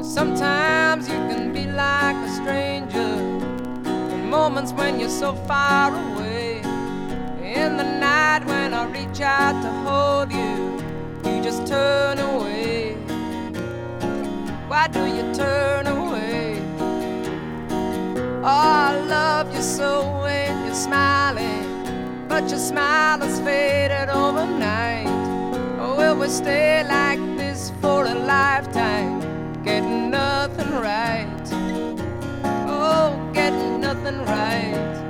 Sometimes you can be like a stranger in moments when you're so far away. In the night when I reach out to hold you, you just turn away. Why do you turn away? Oh, I love you so when you're smiling, but your smile has faded overnight. Will we stay like this for a lifetime, getting nothing right? Oh, getting nothing right.